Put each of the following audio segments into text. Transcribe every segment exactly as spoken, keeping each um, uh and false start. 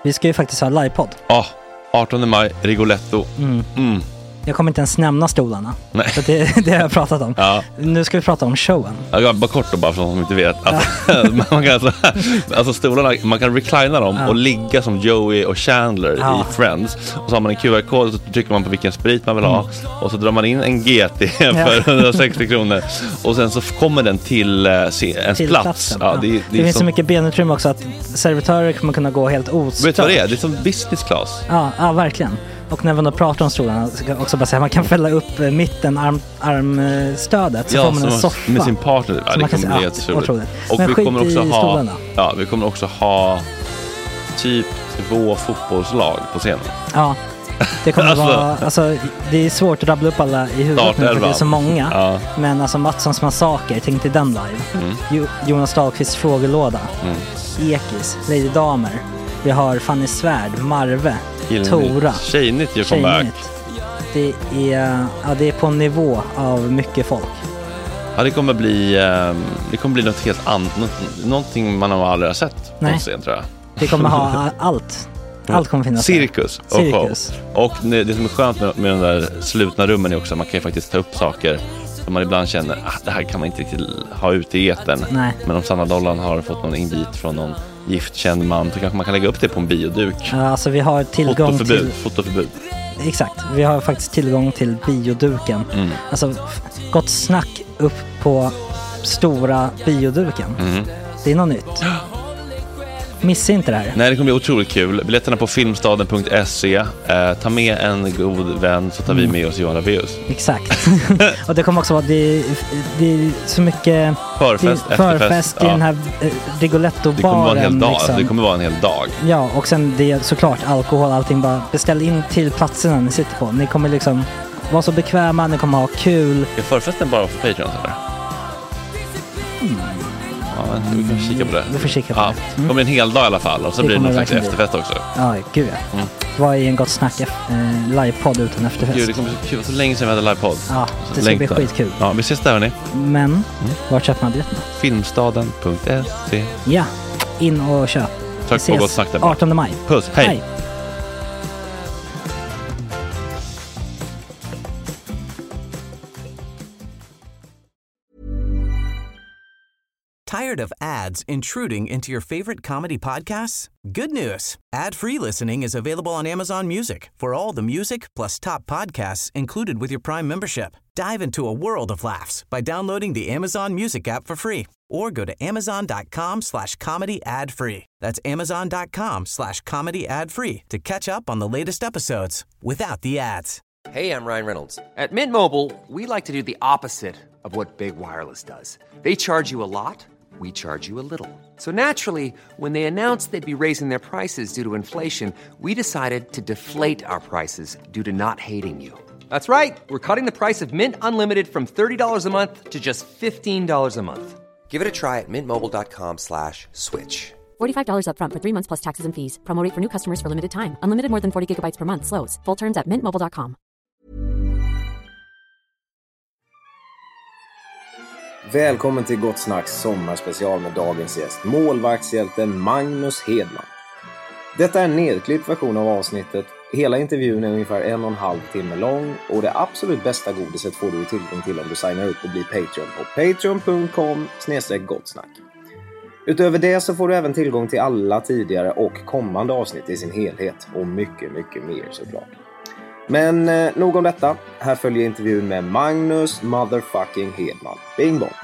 Vi ska ju faktiskt ha livepodd. Ja, oh, artonde maj, Rigoletto. Mm. Mm. Jag kommer inte ens nämna stolarna. Nej. För det, det har jag pratat om. Ja. Nu ska vi prata om showen. Ja, bara kort då, bara för de som inte vet. Alltså, man kan alltså, alltså stolarna, man kan reclina dem ja. och ligga som Joey och Chandler ja. i Friends. Och så har man en Q R-kod och så trycker man på vilken sprit man vill ha. Mm. Och så drar man in en G T för hundrasextio kronor. Och sen så kommer den till uh, ens till plats. Ja, ja. det, det, det finns som... så mycket benutrymme också att servitörer kommer kunna gå helt ostört. Vet du vad det är? Det är som business class. Ja, ja verkligen. Och när man då pratar om stolarna så kan jag också bara säga att man kan fälla upp mitten, arm, armstödet så ja, får man en soffa. Med sin partner. Ja, det kommer bli helt otroligt. Och men vi kommer också ha, stolarna. ja, vi kommer också ha typ två fotbollslag på scenen. Ja, det kommer alltså, vara, alltså det är svårt att rabbla upp alla i huvudet nu för det är så många. Ja. Men alltså Mattssons massaker, tänk till den live. Mm. Jo, Jonas Dahlqvists frågelåda. Mm. Ekis, Lady Damer. Vi har Fanny Svärd, Marve, Gillnytt. Tora. Tjejnytt gör comeback. Det är, ja, det är på en nivå av mycket folk. Ja, det kommer bli, det kommer bli något helt annat. Något, någonting man har aldrig har sett på scen, tror jag. Det kommer ha allt. Allt kommer finnas. Cirkus och Cirkus. show. Och det som är skönt med, med de där slutna rummen är också att man kan ju faktiskt ta upp saker som man ibland känner att det här kan man inte riktigt ha ute i etern. Nej. Men om Sanna Dollan har fått någon invit från någon giftkänd man så kanske man kan lägga upp det på en bioduk. Ja, alltså vi har tillgång fotoförbud, till... Fotoförbud. Exakt, vi har faktiskt tillgång till bioduken. Mm. Alltså, gott snack upp på stora bioduken. Mm. Det är något nytt. Missa inte det här. Nej, det kommer bli otroligt kul. Biljetterna på filmstaden punkt se. Eh, ta med en god vän så tar mm. vi med oss Johan Rabaeus. Exakt. Och det kommer också vara det, det är så mycket förfest, det, förfest i ja. den här eh, Rigoletto-baren. Det kommer vara en hel dag. Liksom. Det kommer vara en hel dag. Ja, och sen det är såklart alkohol, allting. Bara beställ in till platserna ni sitter på. Ni kommer liksom vara så bekväma, ni kommer ha kul. Är förfesten bara för Patreon eller? Mm. Ja, vi kan kika på det. Vi får kika på ja, det. Mm. Det kommer en hel dag i alla fall. Och så det blir det någon slags efterfest också. Ja, gud ja. Mm. Vad är en gott snack eh, livepodd utan efterfest? Gud, det kommer så kul. Så länge sedan vi hade livepodd. Ja, det ska Längtar. bli skitkul. Ja, vi ses där hörni. Men, mm. var köper man biljetterna? filmstaden punkt se. Ja, in och köp. Tack på gott snack där. artonde maj. Puss, hej. hej. Tired of ads intruding into your favorite comedy podcasts? Good news. Ad-free listening is available on Amazon Music for all the music plus top podcasts included with your Prime membership. Dive into a world of laughs by downloading the Amazon Music app for free or go to amazon.com slash comedy ad free. That's amazon.com slash comedy ad free to catch up on the latest episodes without the ads. Hey, I'm Ryan Reynolds. At Mint Mobile, we like to do the opposite of what Big Wireless does. They charge you a lot. We charge you a little. So naturally, when they announced they'd be raising their prices due to inflation, we decided to deflate our prices due to not hating you. That's right. We're cutting the price of Mint Unlimited from thirty dollars a month to just fifteen dollars a month. Give it a try at mintmobile.com slash switch. forty-five dollars up front for three months plus taxes and fees. Promo rate for new customers for limited time. Unlimited more than forty gigabytes per month. Slows full terms at mint mobile dot com. Välkommen till Gott Snacks sommarspecial med dagens gäst, målvaktshjälten Magnus Hedman. Detta är en nedklippt version av avsnittet. Hela intervjun är ungefär en och en halv timme lång och det absolut bästa godiset får du tillgång till om du signar upp och blir Patreon på patreon punkt com slash gottsnack. Utöver det så får du även tillgång till alla tidigare och kommande avsnitt i sin helhet och mycket, mycket mer såklart. Men eh, nog om detta. Här följer intervjun med Magnus motherfucking Hedman. Bing bong!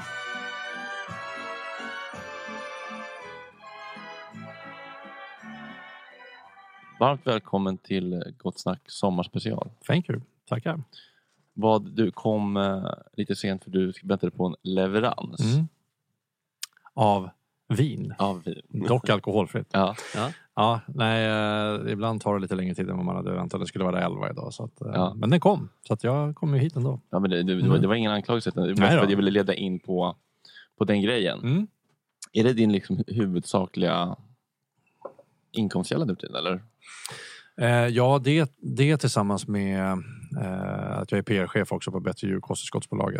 Varmt välkommen till Gott Snack sommarspecial. Thank you. Tackar. Vad du kom eh, lite sent för du väntade på en leverans. Mm. Av vin. Av vin. Dock alkoholfritt. Ja. Ja. Ja, nej, eh, ibland tar det lite längre tid än vad man hade väntat. Det skulle vara elva idag. Så att, eh, ja. Men den kom. Så att jag kom ju hit ändå. Ja, men det, det, det, var, det var ingen anklagelse. Det var för att jag ville leda in på, på den grejen. Mm. Är det din liksom huvudsakliga inkomstkälla nu till, eller? Eh, ja, det, det tillsammans med eh, att jag är P R-chef också på Bättre djur- och kosttillskottsbolaget.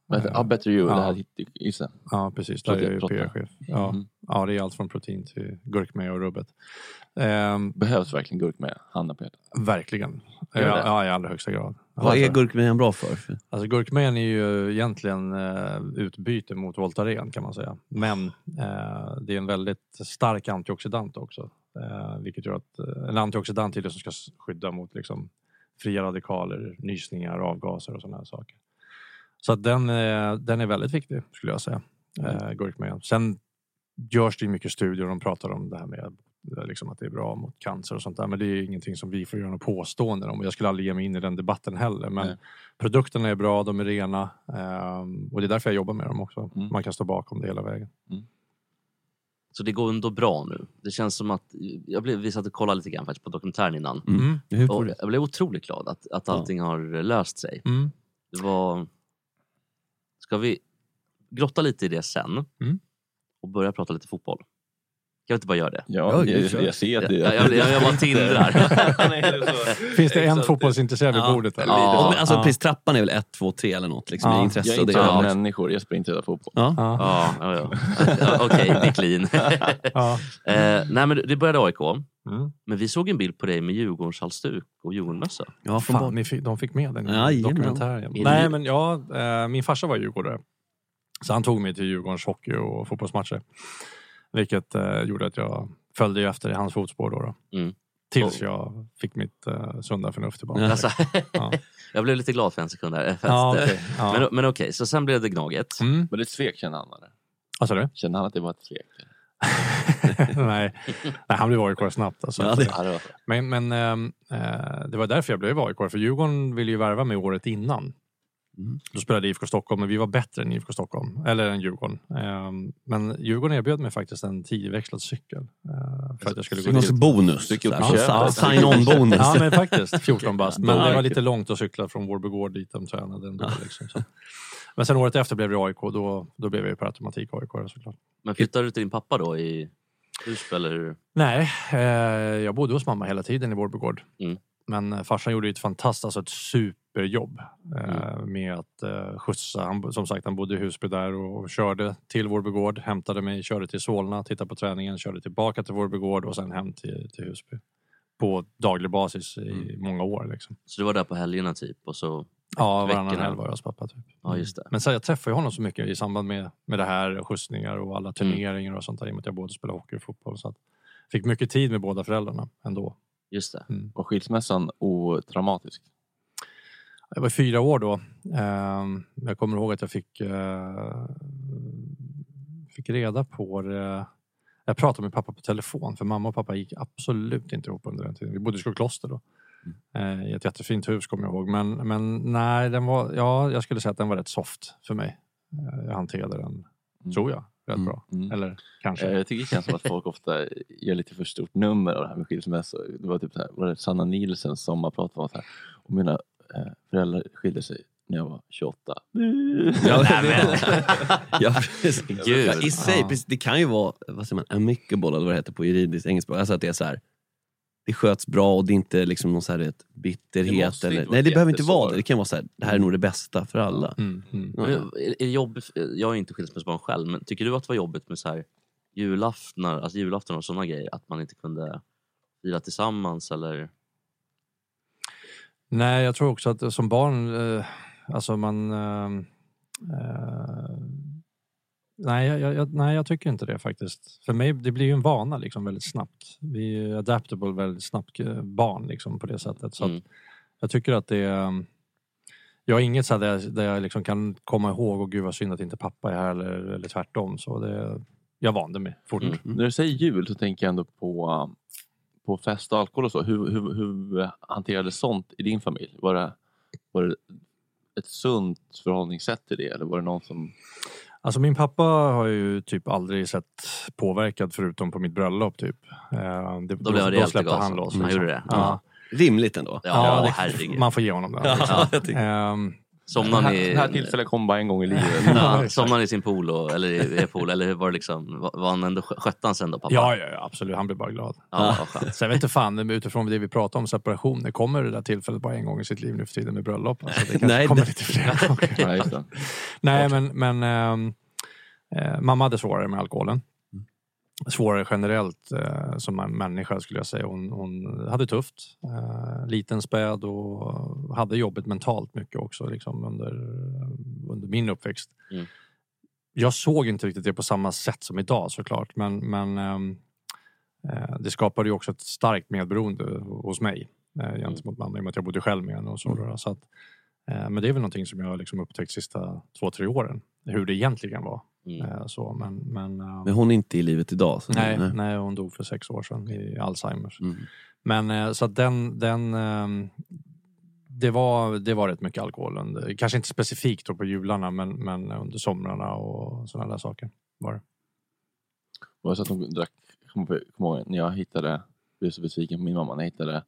Men, ja, Better You, ja. Det här gissa. Ja, precis. Där är ju P R-chef. Ja. Mm. ja, det är allt från protein till gurkmeja och rubbet. Um, Behövs verkligen gurkmeja? Handa på hjärtat. Verkligen. Ja, ja, i allra högsta grad. Vad alltså, är gurkmejan bra för? Alltså gurkmejan är ju egentligen uh, utbyte mot Voltaren kan man säga. Men uh, det är en väldigt stark antioxidant också. Uh, vilket gör att uh, en antioxidant är det som ska skydda mot liksom, fria radikaler, nysningar, avgaser och sådana här saker. Så att den, uh, den är väldigt viktig skulle jag säga. Uh, gurkmejan. Sen görs det ju mycket studier och de pratar om det här med liksom att det är bra mot cancer och sånt där. Men det är ingenting som vi får göra något påstående om. Jag skulle aldrig ge mig in i den debatten heller. Men Nej. Produkterna är bra, de är rena. Um, och det är därför jag jobbar med dem också. Mm. Man kan stå bakom det hela vägen. Mm. Så det går ändå bra nu. Det känns som att jag blev visat att kolla lite grann faktiskt på dokumentären innan. Mm. Mm. Och jag blev otroligt glad att, att allting ja. har löst sig. Mm. Det var... Ska vi grotta lite i det sen? Mm. Och börja prata lite fotboll? Kan jag inte bara göra det? Ja, jag, jag, jag ser att det. Jag, jag, jag, jag bara tindrar. Finns det en fotbollsintresserad vid ja. bordet? Eller? Ja. Alltså ja. pristrappan är väl ett, två, tre eller något. Liksom, ja. intresse. Jag är inte av människor, jag spelar inte hela fotboll. Ja, ja, ja. ja, ja. Okej, okay, det är clean. ja. eh, nej, men det började A I K. Mm. Men vi såg en bild på dig med Djurgårdshalsduk och Djurgårdsmössa. Ja, fan, ni fick, de fick med den i ja, dokumentären. Nej, men ja, eh, min farsa var djurgårdare. Så han tog mig till Djurgårdens hockey och fotbollsmatcher. Vilket eh, gjorde att jag följde ju efter i hans fotspår då. då. Mm. Tills jag fick mitt eh, sunda förnuft tillbaka. Alltså, ja. Jag blev lite glad för en sekund där. Ja, okay. ja. Men, men okej, okay, så sen blev det Gnaget. Mm. Men det är ett svek, kände han eller? Alltså det? Kände han att det var ett svek? Nej. Nej, han blev A I K snabbt. Alltså. Ja, det, ja, det men men äh, det var därför jag blev A I K. För Djurgården ville ju värva mig året innan. Mm. Då spelade I F K Stockholm, men vi var bättre än I F K Stockholm. Eller än Djurgården. Um, men Djurgården erbjöd mig faktiskt en tioväxlad cykel. Uh, för att jag skulle gå dit. Bonus. Ja, sign-on-bonus. Ja, men faktiskt. fjorton bast. Men det var lite långt att cykla från Vårbygård dit de tränade ändå. Liksom, så. Men sen året efter blev det A I K. Då, då blev jag per automatik A I K såklart. Men flyttade du till din pappa då i Husby eller? Nej, eh, jag bodde hos mamma hela tiden i Vårbygård. Mm. Men farsan gjorde ett fantastiskt, alltså ett superjobb eh, mm. med att eh, skjutsa. Han, som sagt, han bodde i Husby där och, och körde till Vårbygård, hämtade mig, körde till Solna, tittade på träningen, körde tillbaka till Vårbygård och sen hem till, till Husby. På daglig basis i mm. många år. Liksom. Så du var där på helgerna typ? Och så ja, varannan helg var jag hos pappa typ. Ja, just det. Men så jag träffade honom så mycket i samband med, med det här, skjutsningar och alla turneringar mm. och sånt där. I och med att jag både spelade hockey och fotboll. Så att fick mycket tid med båda föräldrarna ändå. Just det. Mm. Och skilsmässan otraumatisk? Jag var fyra år då. Jag kommer ihåg att jag fick fick reda på det. Jag pratade med pappa på telefon. För mamma och pappa gick absolut inte ihop under den tiden. Vi bodde i Skokloster då. Mm. I ett jättefint hus kommer jag ihåg. Men, men nej, den var, ja, jag skulle säga att den var rätt soft för mig. Jag hanterade den, mm. tror jag. Rätt mm. bra. Mm. Eller kanske. Jag tycker det känns som att folk ofta gör lite för stort nummer av det här med skilsmässa. Det var typ så här, var det Sanna Nielsen som har pratat om så här. Och mina eh, föräldrar skilde sig när jag var tjugoåtta. Ja, men. Ja, Gud. I sig, ja. Det kan ju vara, vad säger man, amicable eller vad det heter på juridiskt engelska. Alltså att det är så här, det sköts bra och det är inte liksom någon så här ett bitterhet. Det eller, nej, det behöver inte vara det. Det kan vara så här, det här är nog det bästa för alla. Mm, mm. Ja. Är, är jobb, jag är inte skilsmässobarn själv, men tycker du att det var jobbigt med så här julaftnar, alltså julafton och sådana grejer, att man inte kunde fira tillsammans eller? Nej, jag tror också att som barn, eh, alltså man eh, eh, nej, jag, jag, nej, jag tycker inte det faktiskt. För mig, det blir ju en vana liksom väldigt snabbt. Vi är adaptable väldigt snabbt barn liksom på det sättet. Så mm. att jag tycker att det är, jag har inget så här där jag, där jag liksom kan komma ihåg och gud vad synd att inte pappa är här eller, eller tvärtom. Så det, jag vande mig fort. Mm. När du säger jul så tänker jag ändå på på fest och alkohol och så. Hur, hur, hur hanterades sånt i din familj? Var det, var det ett sunt förhållningssätt till det? Eller var det någon som... Alltså min pappa har ju typ aldrig sett påverkad förutom på mitt bröllop typ. Eh, det, då, då, då släppte han loss. Han gjorde det. Ja. Rimligt ändå. Ja, ja det, man får ge honom det. Liksom. Ja, Somnar ni... Det här tillfället kom bara en gång i livet. Ja, somnar i sin polo, eller i er pool, eller var det liksom, var han ändå skötte han sen då, pappa? Ja, ja, absolut. Han blev bara glad. Ja, ja. Så jag vet inte fan, utifrån det vi pratar om separation, det kommer det där tillfället bara en gång i sitt liv nu för tiden med bröllop. Alltså, det Nej, kommer det... lite fler gånger. Nej, Nej, men, men äh, mamma hade svårare med alkoholen. Svårare generellt eh, som en människa skulle jag säga. Hon, hon hade tufft. Eh, liten späd och hade jobbet mentalt mycket också liksom, under, under min uppväxt. Mm. Jag såg inte riktigt det på samma sätt som idag såklart. Men, men eh, det skapade ju också ett starkt medberoende hos mig. Eh, gentemot mamma i och med att jag bodde själv med henne och så. Mm. så att, eh, men det är väl någonting som jag har liksom upptäckt de sista två, tre åren. Hur det egentligen var. Mm. Så, men, men, men hon är inte i livet idag? Så nej, nej. nej, hon dog för sex år sedan i Alzheimers. Mm. Men så att den, den det, var, det var rätt mycket alkohol. Under, kanske inte specifikt då på jularna, men, men under somrarna och sådana där saker var det. Var det så att hon drack, kom ihåg, när jag hittade, blev så besviken på min mamma, när jag hittade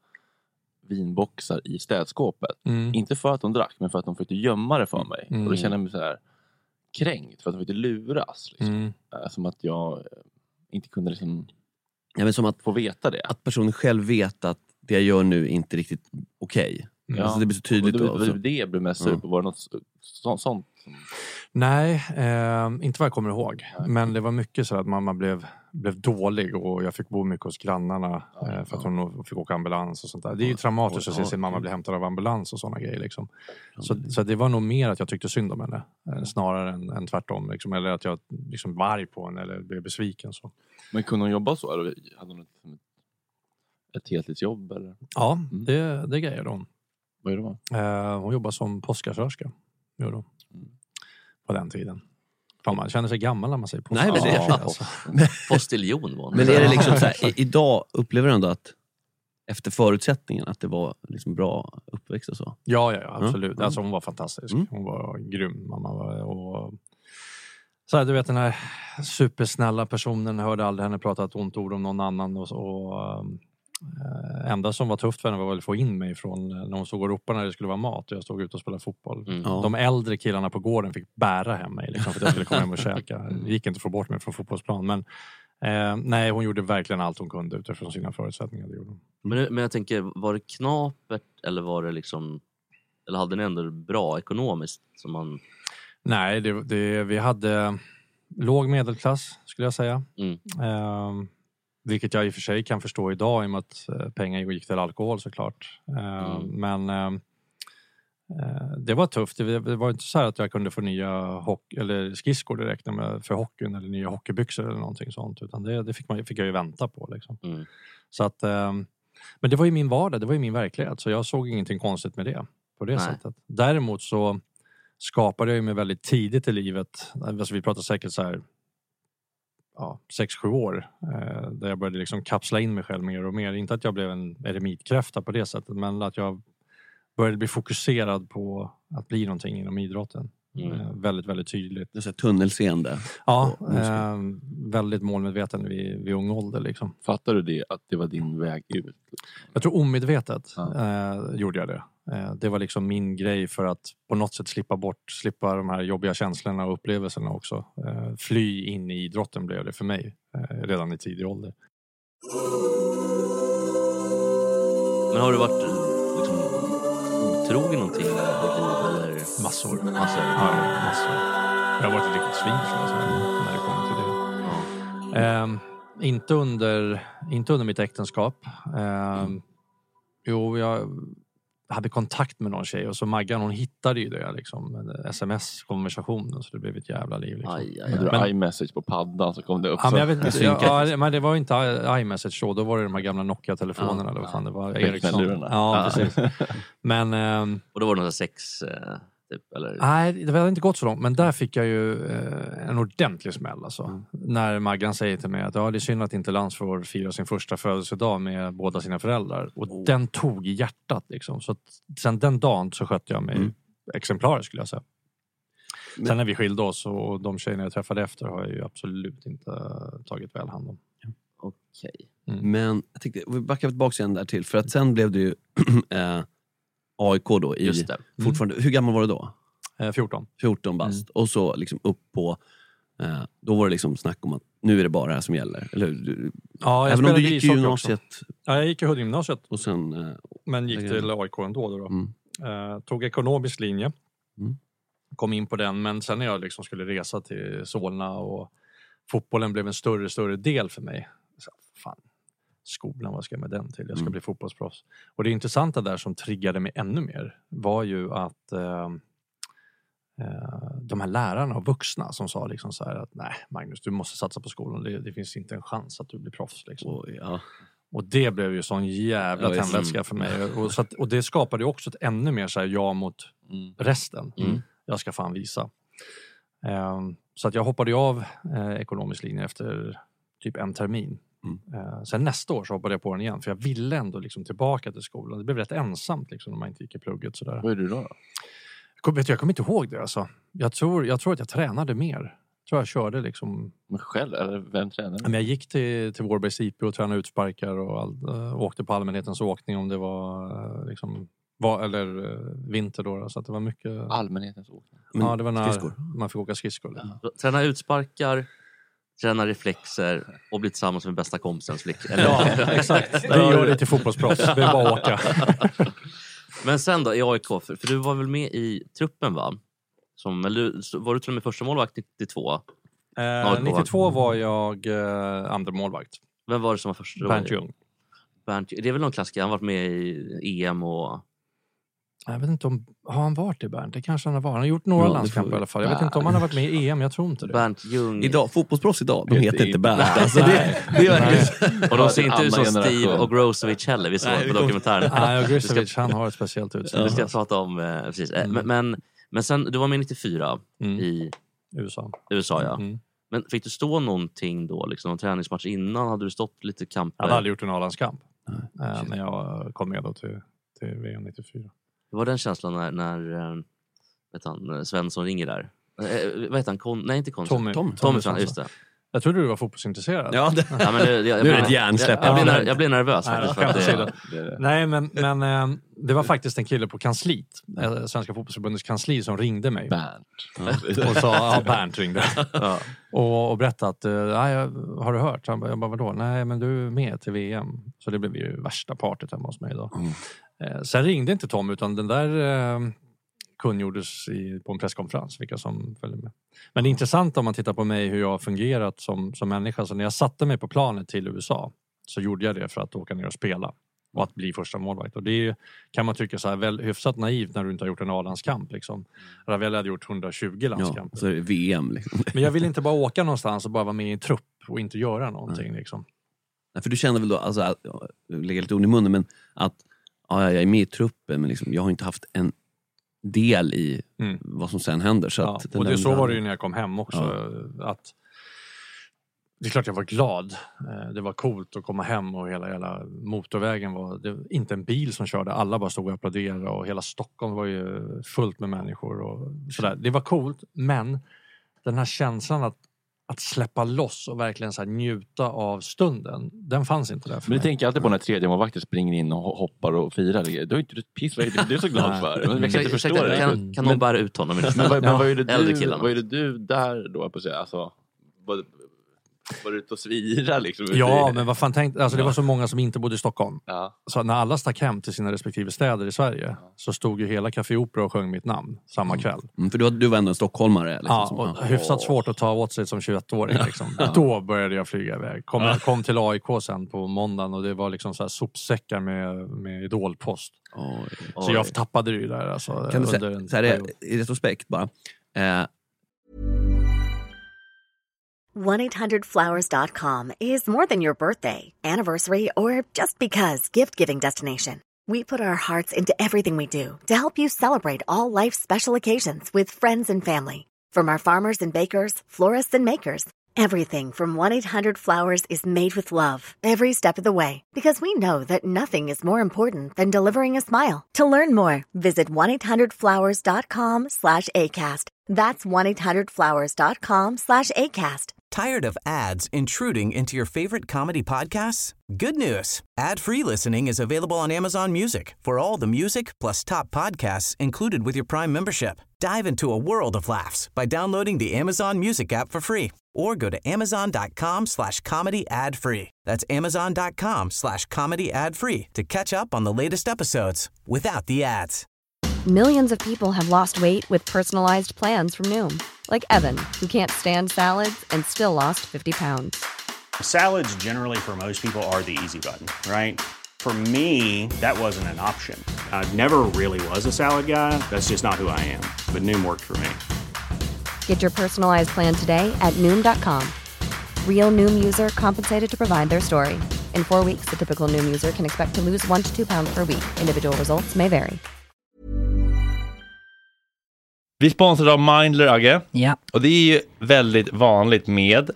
vinboxar i städskåpet. Mm. Inte för att hon drack, men för att hon försökte gömma det för mig. Mm. Och då kände jag mig så här kränkt för att de inte luras. Liksom. Mm. Som att jag inte kunde liksom ja, men som att få veta det. Att personen själv vet att det jag gör nu är inte riktigt okej. Okay. Ja. Alltså det blir så tydligt. Och då, då. Det, det blir mest upp. Var det något så, sånt? Nej, eh, inte vad jag kommer ihåg. Nej. Men det var mycket så att mamma blev, blev dålig och jag fick bo mycket hos grannarna ja, eh, för att hon fick åka ambulans och sånt där. Det är ju traumatiskt att se sin mamma bli hämtad av ambulans och sådana grejer liksom. Så, så det var nog mer att jag tyckte synd om henne eh, snarare än, än tvärtom liksom. Eller att jag liksom var arg på henne eller blev besviken så. Men kunde hon jobba så? Eller hade hon ett, ett heltidsjobb? Eller? Ja, mm. det, det grejade hon. Vad är det då? Eh, hon jobbar som postkassörska. Gjorde hon. Mm. På den tiden. Fan, man känner sig gammal när man säger post. Nej, men det är alltså. Postiljon var men är det liksom så här, i, idag upplever du ändå att efter förutsättningen att det var liksom bra uppväxt och så? Ja, ja, ja absolut. Mm. Alltså hon var fantastisk. Mm. Hon var grym. Mamma var, och så här, du vet den här supersnälla personen, hörde aldrig henne prata ett ont ord om någon annan och, och Äh, enda som var tufft för henne var att få in mig från när hon stod och ropade när det skulle vara mat och jag stod ute och spelade fotboll. Mm. De äldre killarna på gården fick bära hem mig liksom, för att jag skulle komma hem och käka. Det gick inte att få bort mig från fotbollsplan, men eh, nej, hon gjorde verkligen allt hon kunde utifrån sina förutsättningar. Det gjorde hon. Men, men jag tänker, var det knapert eller var det liksom, eller hade ni ändå bra ekonomiskt som man... Nej, det, det, vi hade låg medelklass skulle jag säga. Mm. Eh, Vilket jag i och för sig kan förstå idag i och med att pengar gick till alkohol såklart. Mm. Men äh, det var tufft. Det var inte så här att jag kunde få nya hockey, eller skridskor direkt för hockeyn eller nya hockeybyxor eller någonting sånt. Utan det, det fick, man, fick jag ju vänta på. Liksom. Mm. Så att, äh, men det var ju min vardag, det var ju min verklighet. Så jag såg ingenting konstigt med det på det Nej. sättet. Däremot så skapade jag ju mig väldigt tidigt i livet. Alltså vi pratar säkert så här... Ja, sex, sju år eh, där jag började liksom kapsla in mig själv mer och mer. Inte att jag blev en eremitkräfta på det sättet, men att jag började bli fokuserad på att bli någonting inom idrotten. Mm. Eh, väldigt, väldigt tydligt. Det är så tunnelseende. Ja, eh, väldigt målmedveten vid, vid ung ålder. Liksom. Fattar du det, att det var din väg ut? Jag tror omedvetet ja. eh, gjorde jag det. Eh, det var liksom min grej för att på något sätt slippa bort, slippa de här jobbiga känslorna och upplevelserna också. Eh, fly in i idrotten blev det för mig eh, redan i tidig ålder. Men har du varit liksom, otrogen någonting i ditt liv? Eller? Massor. Massor. Ja, massor. Jag har varit ett riktigt svin skulle jag säga, när det kommer till det. Ja. Eh, inte, under, inte under mitt äktenskap. Eh, mm. Jo, jag... hade kontakt med någon tjej och så Maggan, hon hittade ju det liksom, sms-konversationen, så det blev ett jävla liv liksom. Aj, aj, aj. Men, iMessage på paddan så kom det upp. Ja, men jag vet inte, ja, ja, men det var inte iMessage då, då var det de här gamla Nokia-telefonerna ja, eller vad fan det var, Ericsson. Ja, ja, precis. Men, ähm, och då var det någon sex äh, typ, eller? Nej, det hade inte gått så långt, men där fick jag ju äh, en ordentlig smäll alltså. Mm. När Maggan säger till mig att ja, det är synd att inte Lans får fira sin första födelsedag med båda sina föräldrar. Och oh. den tog i hjärtat liksom. Så att sen den dagen så skötte jag mig mm. exemplariskt skulle jag säga. Men... Sen när vi skilde oss och de tjejerna jag träffade efter har jag ju absolut inte tagit väl hand om. Okej. Okay. Mm. Men jag tänkte, vi backar tillbaka igen där till. För att sen blev det ju äh, A I K då. I, Just det. Fortfarande, mm. Hur gammal var du då? Eh, fjorton. fjorton bast. Mm. Och så liksom upp på, eh, då var det liksom snack om att nu är det bara det här som gäller. Eller, du, ja, även om du gick i gymnasiet. Också. Ja, jag gick i Huddinge-gymnasiet. Och sen, eh, men gick till A I K ändå. Då, då. Mm. Eh, tog ekonomisk linje. Mm. Kom in på den, men sen när jag liksom skulle resa till Solna och fotbollen blev en större större del för mig. Så, fan, skolan, vad ska jag med den till? Jag ska mm. bli fotbollsproffs. Och det intressanta där som triggade mig ännu mer var ju att eh, eh, de här lärarna och vuxna som sa liksom så här att nej Magnus, du måste satsa på skolan. Det, det finns inte en chans att du blir proffs. Liksom. Oh, ja. Och det blev ju sån jävla tändvätska för mig. Och, så att, och det skapade ju också ett ännu mer så här ja mot mm. resten. Mm. Jag ska fan visa. Um, så att jag hoppade av eh, ekonomisk linje efter typ en termin. Mm. Uh, sen nästa år så hoppade jag på den igen. För jag ville ändå liksom tillbaka till skolan. Det blev rätt ensamt liksom när man inte gick i plugget. Sådär. Vad är du då? då? Jag, vet, jag kommer inte ihåg det alltså. Jag tror, jag tror att jag tränade mer. Jag tror jag körde liksom... Men själv? Eller vem tränade? Men jag gick till, till Vårbergs I P och tränade utsparkar och all, uh, åkte på allmänhetens åkning om det var uh, liksom... Var, eller uh, vinter då, så att det var mycket... Allmänhetens åkning? Ja, det var när skridskor. Man fick åka skridskor. Ja. Träna utsparkar, träna reflexer och bli tillsammans med bästa kompisens flick. Eller? Ja, exakt. Det gör det till fotbollsproffs. Det är bara åka. Men sen då, i A I K, för, för du var väl med i truppen, va? Som, eller, var du till och med första målvakt nittiotvå? Eh, nittiotvå var jag eh, andra målvakt. Vem var det som var första? Bernt Ljung. Bernt, det är väl någon klassiker, han har varit med i E M och... Jag vet inte om... Har han varit i Bernt? Det kanske han har varit. Han har gjort några ja, landskamper i alla fall. Jag vet inte om han har varit med i E M. Jag tror inte det. Bernt Ljung... Idag, fotbollsproffs idag, de heter inte Bernt. Alltså, det, det är och de ser inte ut som Steve och Grozovic heller. Vi såg Nej, på dokumentären. Nej, och Grozovic, han har ett speciellt utseende. Vi ska prata om... Eh, precis. Mm. Men, men, men sen, du var med nittiofyra mm. i... U S A. U S A, ja. Mm. Men fick du stå någonting då? Liksom, någon träningsmatch innan? Hade du stått lite kamper? Jag hade aldrig gjort en A-landskamp. Äh, när jag kom med då till, till V M nittiofyra. Det var den känslan när, när vet han, Svensson ringer där. Eh, vad heter han? Kon, nej, inte Kon. Tommy. Tommy, Tommy Svensson, just det. Jag trodde du var fotbollsintresserad. Ja, det, ja, men det, jag, jag, nu är det ett hjärnsläpp. Jag, jag, jag, jag blev nervös nej, faktiskt. För att det, det, nej, men, men eh, det var faktiskt en kille på kansliet. Eh, Svenska fotbollsförbundets kansli som ringde mig. Bernt. Och sa, ja, Bernt ringde. Ja. Och, och berättade att, eh, har du hört? Jag bara, vadå? Nej, men du är med till V M. Så det blev ju värsta partyt hemma hos mig då. Mm. Eh, sen ringde inte Tom, utan den där... Eh, kungjordes i, på en presskonferens, vilka som följde med. Men det är intressant om man tittar på mig hur jag har fungerat som, som människa. Så när jag satte mig på planet till U S A så gjorde jag det för att åka ner och spela och att bli första målvakt. Och det är, kan man tycka så här väl hyfsat naivt när du inte har gjort en A-landskamp liksom. Ravel hade gjort hundratjugo landskamper. Ja, så är det V M liksom. Men jag vill inte bara åka någonstans och bara vara med i en trupp och inte göra någonting liksom. Nej, för du känner väl då, alltså, jag lägger lite ord i munnen, men att ja, jag är med i truppen, men liksom, jag har inte haft en del i mm. vad som sen händer. Så ja, att och det så var det ju när jag kom hem också. Ja. Att det är klart jag var glad. Det var coolt att komma hem och hela, hela motorvägen var, det var inte en bil som körde. Alla bara stod och applåderade och hela Stockholm var ju fullt med människor. Och sådär. Det var coolt, men den här känslan att Att släppa loss och verkligen så här njuta av stunden, den fanns inte där för Men mig. du tänker alltid på när tredje målvakter springer in och hoppar och firar. Du har inte ett piss, vad är du så glad för? Men jag kan inte förstå det. Kan, kan någon bära ut honom? Men, men, men vad är det du, vad är det du där då på att säga? Alltså, vad, var du ute och svira liksom? Ja, men vad fan tänkte, alltså det var så många som inte bodde i Stockholm. Ja. Så när alla stack hem till sina respektive städer i Sverige ja. så stod ju hela Café Opera och sjöng mitt namn samma mm. kväll. Mm, för du, du var ändå en stockholmare. Liksom, ja, och som, hyfsat svårt att ta åt sig som tjugoett-åring. Liksom. Ja. Då började jag flyga iväg. Kom, ja. kom till A I K sen på måndagen och det var liksom så här sopsäckar med, med idolpost. Oj. Så Oj. jag tappade det ju där. Alltså, kan du säga, så här är, i retrospekt bara... Eh, one eight hundred flowers dot com is more than your birthday, anniversary, or just because gift-giving destination. We put our hearts into everything we do to help you celebrate all life's special occasions with friends and family. From our farmers and bakers, florists and makers, everything from one eight hundred flowers is made with love every step of the way. Because we know that nothing is more important than delivering a smile. To learn more, visit one eight hundred flowers dot com slash ACAST. That's one eight hundred flowers dot com slash ACAST. Tired of ads intruding into your favorite comedy podcasts? Good news. Ad-free listening is available on Amazon Music for all the music plus top podcasts included with your Prime membership. Dive into a world of laughs by downloading the Amazon Music app for free or go to amazon.com slash comedy ad free. That's amazon.com slash comedy ad free to catch up on the latest episodes without the ads. Millions of people have lost weight with personalized plans from Noom. Like Evan, who can't stand salads and still lost fifty pounds. Salads generally for most people are the easy button, right? For me, that wasn't an option. I never really was a salad guy. That's just not who I am. But Noom worked for me. Get your personalized plan today at Noom dot com. Real Noom user compensated to provide their story. In four weeks, the typical Noom user can expect to lose one to two pounds per week. Individual results may vary. Vi sponsrar av Mindler, Agge. Ja. Och det är ju väldigt vanligt med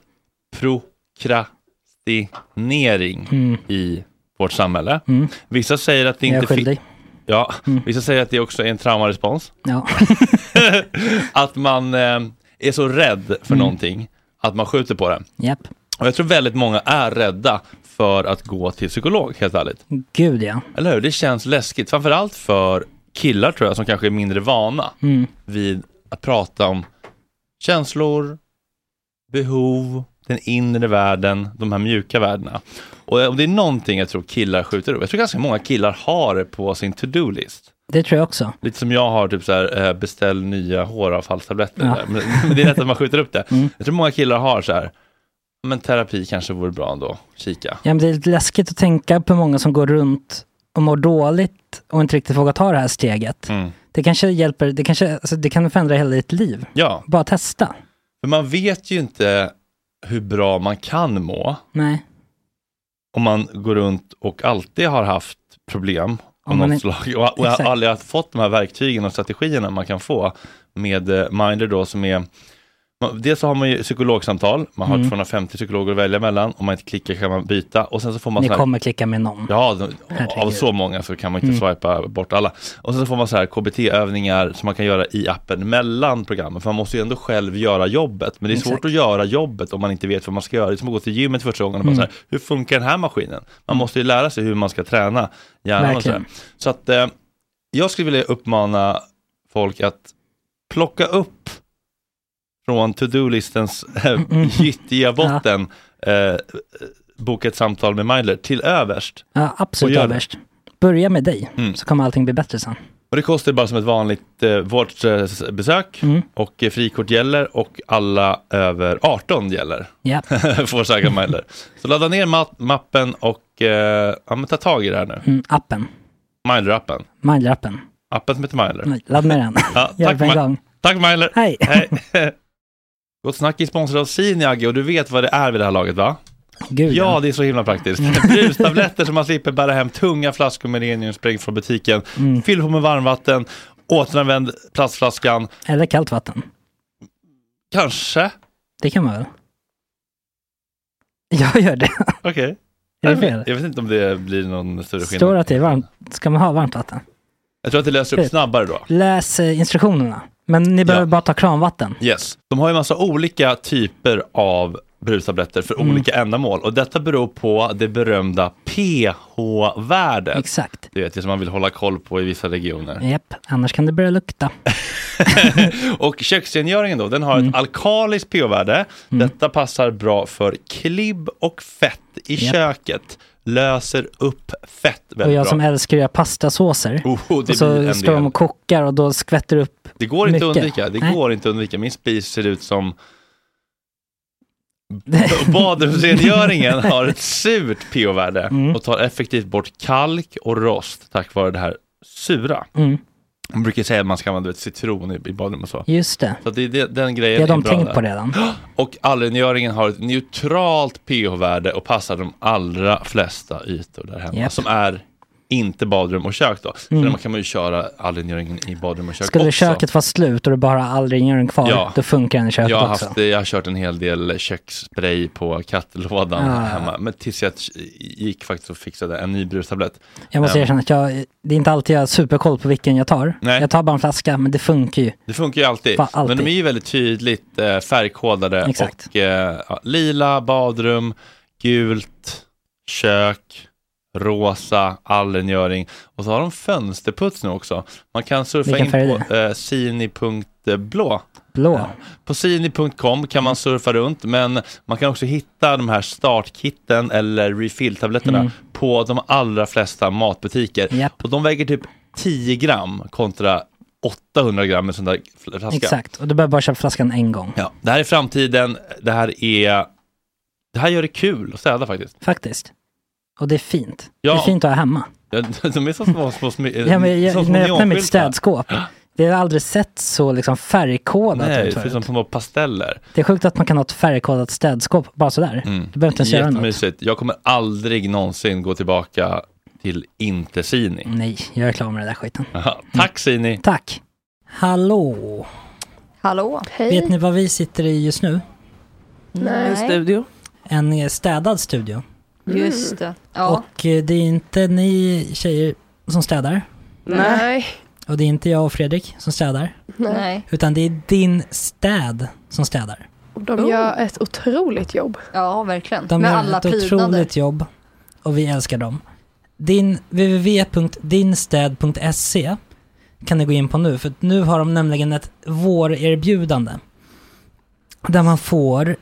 prokrastinering mm. i vårt samhälle. Mm. Vissa säger att det inte finns. Ja, mm. vissa säger att det också är en traumarespons. Ja. Att man eh, är så rädd för mm. någonting att man skjuter på det. Yep. Och jag tror väldigt många är rädda för att gå till psykolog, helt ärligt. Gud, ja. Eller hur? Det känns läskigt. Framförallt för killar, tror jag, som kanske är mindre vana mm. vid att prata om känslor, behov, den inre världen, de här mjuka värdena. Och om det är någonting jag tror killar skjuter upp. Jag tror ganska många killar har det på sin to-do-list. Det tror jag också. Lite som jag har, typ så här, beställ nya håravfallstabletter. Ja. Men, men det är rätt att man skjuter upp det. Mm. Jag tror många killar har så här, men terapi kanske vore bra ändå. Kika. Ja, men det är lite läskigt att tänka på många som går runt och mår dåligt och inte riktigt vågar ta det här steget. Mm. Det kanske hjälper, det kanske, alltså det kan förändra hela ditt liv. Ja. Bara testa. För man vet ju inte hur bra man kan må. Nej. Om man går runt och alltid har haft problem av något är... slag. Och, och aldrig har fått de här verktygen och strategierna man kan få med Mindler då, som är... Dels så har man ju psykologsamtal. Man har mm. tvåhundrafemtio psykologer att välja mellan. Om man inte klickar kan man byta. Och sen så får man Ni så här, kommer klicka med någon. Ja, av så många så kan man inte mm. swipa bort alla. Och sen så får man så här K B T-övningar som man kan göra i appen mellan programmen. För man måste ju ändå själv göra jobbet. Men det är Exakt. svårt att göra jobbet om man inte vet vad man ska göra. Det är som att gå till gymmet första gången och bara mm. så här, hur funkar den här maskinen? Man måste ju lära sig hur man ska träna hjärnan och så här. Så att eh, jag skulle vilja uppmana folk att plocka upp från to-do-listens äh, gyttiga botten ja. äh, boka ett samtal med Mindler till överst. Ja, absolut överst. Börja med dig, mm. så kommer allting bli bättre sen. Och det kostar bara som ett vanligt äh, vårdbesök mm. och äh, frikort gäller och alla över arton gäller. Ja. Får säga Mindler. Så ladda ner ma- mappen och äh, ja, men ta tag i det här nu. Mm, appen. Mindler-appen. Mindler-appen. Appen som heter Mindler. Ladd med den. Ja, tack, Ma- tack Mindler. Hej. Hej. Gott snack är sponsrad av Siniag och du vet vad det är vid det här laget, va? Gud, ja, det är så himla praktiskt. Brustabletter som man slipper bära hem tunga flaskor med rengöringsspray från butiken. Mm. Fyll på med varmvatten, återanvänd plastflaskan. Eller kallt vatten. Kanske. Det kan man väl. Jag gör det. Okej. Okay. Är det fel? Jag vet inte om det blir någon större skillnad. Står att det är varmt. Ska man ha varmt vatten? Jag tror att det löser upp snabbare då. Läs eh, instruktionerna. Men ni behöver ja. bara ta kranvatten. Yes. De har ju massa olika typer av brustabletter för mm. olika ändamål. Och detta beror på det berömda pH-värdet. Exakt. Det vet jag som man vill hålla koll på i vissa regioner. Japp, annars kan det börja lukta. Och köksrengöringen då, den har mm. ett alkaliskt pH-värde. Mm. Detta passar bra för klibb och fett i Japp. köket. Löser upp fett väldigt bra. Och jag bra. som älskar att göra pastasåser. Oh, och så står de och kokar och då skvätter upp. Det går mycket. inte att undvika. Det Nej. går inte att undvika. Min spis ser ut som badrumsrengöringen har ett surt pH-värde mm. och tar effektivt bort kalk och rost tack vare det här sura. Mm. Man brukar säga att man ska använda ett citron i, i badrum och så. Just det. Så det, det, den grejen det har de är tänkt där. på redan. Och allrengöringen har ett neutralt pH-värde och passar de allra flesta ytor där hemma. Yep. Som är inte badrum och kök då. Så Mm. man kan man ju köra all rengöringen i badrum och kök Skulle också. köket vara slut och du bara har all rengöring kvar, Ja. då funkar den i köket jag har också. haft, jag har kört en hel del köksspray på kattlådan Ah. hemma. Men tills jag gick faktiskt och fixade en ny brustablett. Jag måste Um, erkänna att jag, det är inte alltid jag har superkoll på vilken jag tar. Nej. Jag tar bara en flaska, men det funkar ju. Det funkar ju alltid. Fa- alltid. Men de är ju väldigt tydligt eh, färgkodade. Exakt. Och eh, ja, lila, badrum, gult, kök, rosa, allrengöring. Och så har de fönsterputs nu också. Man kan surfa Vilken in färg på eh, sini punkt blå. Blå. Ja. På sini punkt com kan man surfa runt, men man kan också hitta de här startkitten eller refill-tabletterna Mm. på de allra flesta matbutiker. Japp. Och de väger typ tio gram kontra åttahundra gram med sån där flaska. Exakt, och du behöver bara köpa flaskan en gång. Ja, det här är framtiden. Det här är det här gör det kul att städa faktiskt. Faktiskt. Och det är fint. Ja. Det är fint att ha hemma. Ja, de är så små, små, små, Ja, men jag, så små när jag öppnar mitt neonskyltar. städskåp, det har jag aldrig sett så liksom färgkodat Nej, ut det förut. finns som små pasteller. Det är sjukt att man kan ha ett färgkodat städskåp bara sådär. Mm. Du behöver inte ens göra något. Jättemysigt. Jag kommer aldrig någonsin gå tillbaka till inte Sini. Nej, jag är klar med det där skiten. Aha. Tack Sini. Tack. Hallå. Hallå. Vet ni vad vi sitter i just nu? Nej. En studio. En städad studio. Just det. Ja. Och eh, det är inte ni tjejer som städar. Nej. Och det är inte jag och Fredrik som städar. Nej. Utan det är din städ som städar. Och de gör ett otroligt jobb. Ja, verkligen. De Med gör alla ett prydnader. otroligt jobb. Och vi älskar dem. Din w w w punkt dinstäd punkt se kan ni gå in på nu. För nu har de nämligen ett vårerbjudande. Där man får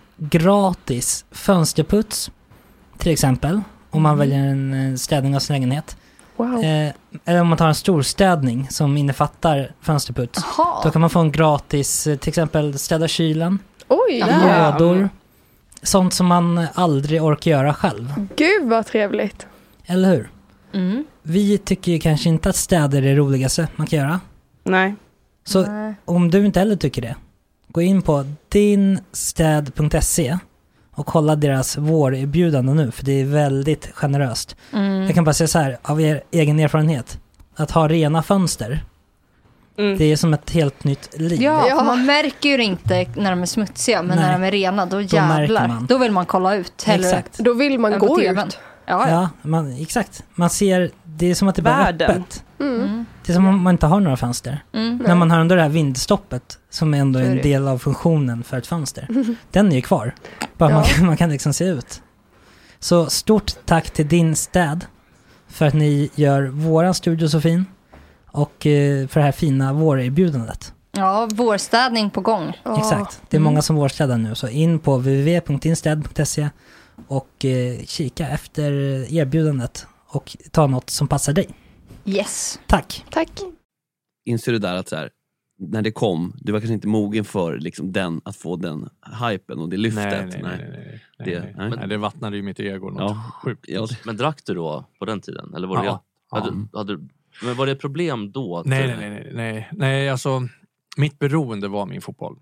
gratis fönsterputs. Till exempel. Om man väljer en eh, städning av sin lägenhet. Wow. Eh, eller om man tar en stor städning som innefattar fönsterputs. Aha. Då kan man få en gratis, eh, till exempel städa kylen. Oj, Lådor. Sånt som man aldrig orkar göra själv. Gud vad trevligt. Eller hur? Mm. Vi tycker ju kanske inte att städer är det roligaste man kan göra. Nej. Så Nej. om du inte heller tycker det, gå in på dinstäd punkt se och kolla deras vårerbjudande nu, för det är väldigt generöst. Mm. Jag kan bara säga så här, av er egen erfarenhet, att ha rena fönster, Mm. det är som ett helt nytt liv. Ja, Ja. för man märker ju inte när de är smutsiga, men Nej. när de är rena, då märker jävlar. man. Då vill man kolla ut. Hellre Exakt. Då vill man än på gå tvn. ut. Ja, ja. Ja, man, exakt. Man ser, det är som att det bara är Världen. öppet. Mm. Mm. Det är som om man inte har några fönster. Mm. När man har ändå det här vindstoppet som ändå är Så är en det. del av funktionen för ett fönster. Den är ju kvar. Bara Ja. man, kan, man kan liksom se ut. Så stort tack till din städ för att ni gör våran studio så fin och eh, för det här fina vårerbjudandet. Ja, vårstädning på gång. Ja. Exakt. Det är många som vårstädar nu, så in på w w w punkt dinstäd punkt se och eh, kika efter erbjudandet och ta något som passar dig. Yes. Tack. Tack. Inser du där att så här, när det kom, du var kanske inte mogen för liksom den, att få den hypen och det lyftet. Nej, nej, nej. nej, nej, nej, Det- nej. nej. nej det vattnade ju mitt ego något Ja. sjukt. Ja, det- Men drack du då på den tiden? Eller var det Ja. jag? Hade, hade, men var det ett problem då? Att, Nej, nej, nej, nej, nej. Nej, alltså mitt beroende var min fotboll.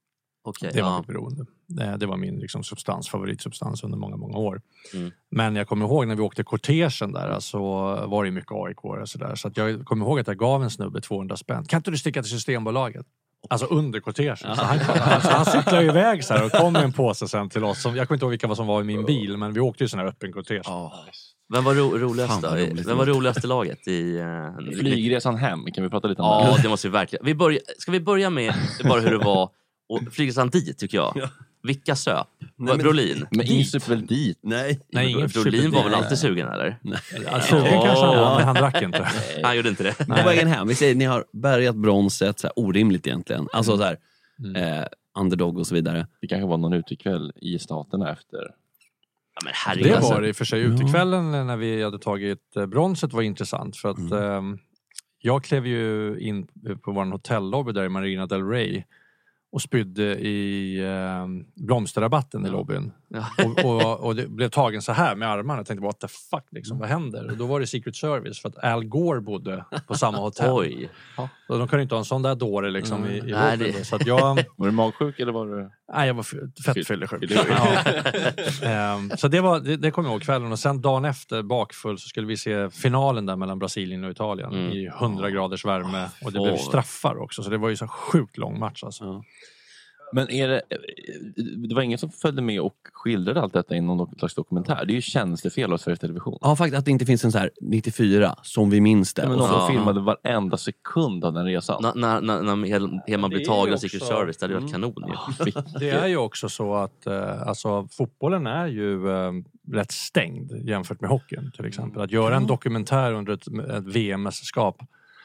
Okej, Det var ja. mitt beroende. Det, det var min liksom, substans, favoritsubstans under många, många år. Mm. Men jag kommer ihåg när vi åkte kortegen där, så var det mycket A I K och sådär. Så att jag kommer ihåg att jag gav en snubbe tvåhundra spänn. Kan inte du sticka till Systembolaget? Alltså under kortegen. Så han, alltså, han cyklade ju iväg så här och kom med en påse sen till oss. Som, jag kommer inte ihåg vilka som var i min bil, men vi åkte ju sån här öppen kortege. Vem var ro, roligast Fan, då? vad roligt. Vem var roligast i laget? I, uh, Flygresan hem, kan vi prata lite om Ja, det? det måste vi verkligen. Vi börja, ska vi börja med bara hur det var och flygresan dit, tycker jag. Ja. Vilka söp? Nej, men- Brolin? Men ingen super väl dit. Nej. Nej, ingen Brolin var väl Nej. alltid sugen, eller? Nej. Alltså, det kanske han var, men han drack inte. Han gjorde inte det. På vägen hem, vi säger ni har bärgat bronset, så här, orimligt egentligen. Alltså så här, eh, underdog och så vidare. Det kanske var någon utekväll i staterna efter. Ja, men herregud, Det alltså. var det i och för sig. Utekvällen när vi hade tagit eh, bronset var intressant. För att Mm. eh, jag klev ju in på vår hotellobby där i Marina del Rey. och spydde i eh, blomsterrabatten i lobbyn. Ja. Och, och, och det blev tagen så här med armarna. Jag tänkte, what the fuck, liksom, vad händer? Och då var det Secret Service för att Al Gore bodde på samma hotell. Oj. Ja. Och de kunde inte ha en sån där dåre liksom, mm. i, i Nej, lobbyn. det... Så att jag... Var du magsjuk eller var du... Nej, jag var fettfyllersjuk. Ja. um, så det, var, det, det kom jag ihåg kvällen. Och sen dagen efter, bakfull, så skulle vi se finalen där mellan Brasilien och Italien mm. i hundra graders värme. Och det oh. blev straffar också. Så det var ju så sjukt lång match alltså. Ja. Men är det, det var ingen som följde med och skildrade allt detta i någon slags dokumentär. Det är ju tjänstefel av Sveriges Television. Ja, faktiskt att det inte finns en så här nittiofyra som vi minns det. Ja, men någon som filmade varenda sekund av den resan. N- när, när, när Hemma blir tagen av Secret Service, det hade ju varit kanon. Ja. Det är ju också så att eh, alltså, fotbollen är ju eh, rätt stängd jämfört med hockeyn till exempel. Att göra en dokumentär under ett, ett V M-mästerskap.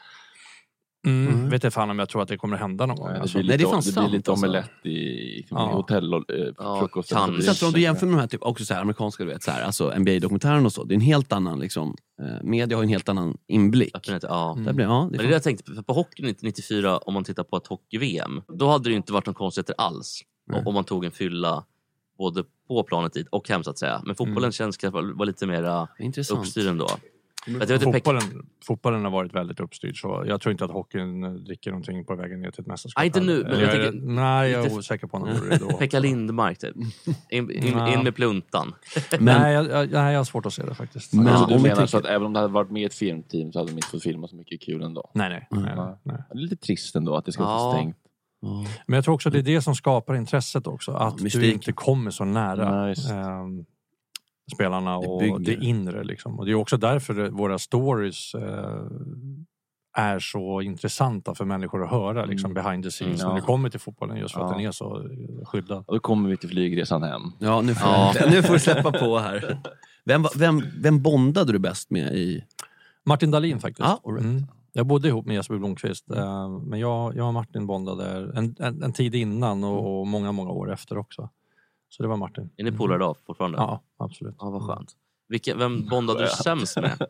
Mm. Mm. Vet inte fan om jag tror att det kommer att hända någon gång. Nej, alltså. det blir lite, Nej, det det blir lite omelett i, i ja. hotell och eh, frukost. Ja, så om du jämför med de här typ, också så här, amerikanska, du vet, så här, alltså N B A-dokumentären och så. Det är en helt annan, liksom, eh, media har en helt annan inblick. Ja. Mm. Det blir, ja, det Men det är det jag tänkte, på hockeyn nittiofyra, om man tittar på ett hockey-V M, då hade det ju inte varit någon konstigheter alls. Nej. Om man tog en fylla både på planet dit och hem så att säga. Men fotbollen mm. känns kanske var lite mer uppstyrd ändå. Jag vet, fotbollen, fotbollen har varit väldigt uppstyrd, så jag tror inte att hockeyn dricker någonting på vägen ner till ett mästerskap. Nej, inte nu. Men jag jag, nej, jag är osäker på något. Pekka Lindmark typ. In, in, in med pluntan. Men, nej, jag, jag, nej, jag har svårt att se det faktiskt. Men ja, du menar så att även om det hade varit med ett filmteam så hade de inte fått filma så mycket kul ändå? Nej, nej. Mm. nej, nej. nej. Det är lite trist ändå att det ska ja. vara så stängt. Ja. Men jag tror också att det är det som skapar intresset också. Att Mystik. Du inte kommer så nära. Nice. Um, spelarna och det, det inre liksom. Och det är också därför våra stories eh, är så intressanta för människor att höra liksom, mm. behind the scenes mm, ja. när det kommer till fotbollen, just för ja. att den är så skyddad. Och då kommer vi till flygresan hem. Ja, nu får, ja. nu får du släppa på här. Vem, vem, vem bondade du bäst med i? Martin Dahlin faktiskt. Ah, right. mm. Jag bodde ihop med Jesper Blomqvist, mm. men jag, jag och Martin bondade en, en, en tid innan och, och många, många år efter också. Så det var Martin. Är ni polare idag fortfarande? Ja, absolut. Ja, vad skönt. Vilka, vem bondade du sämst med?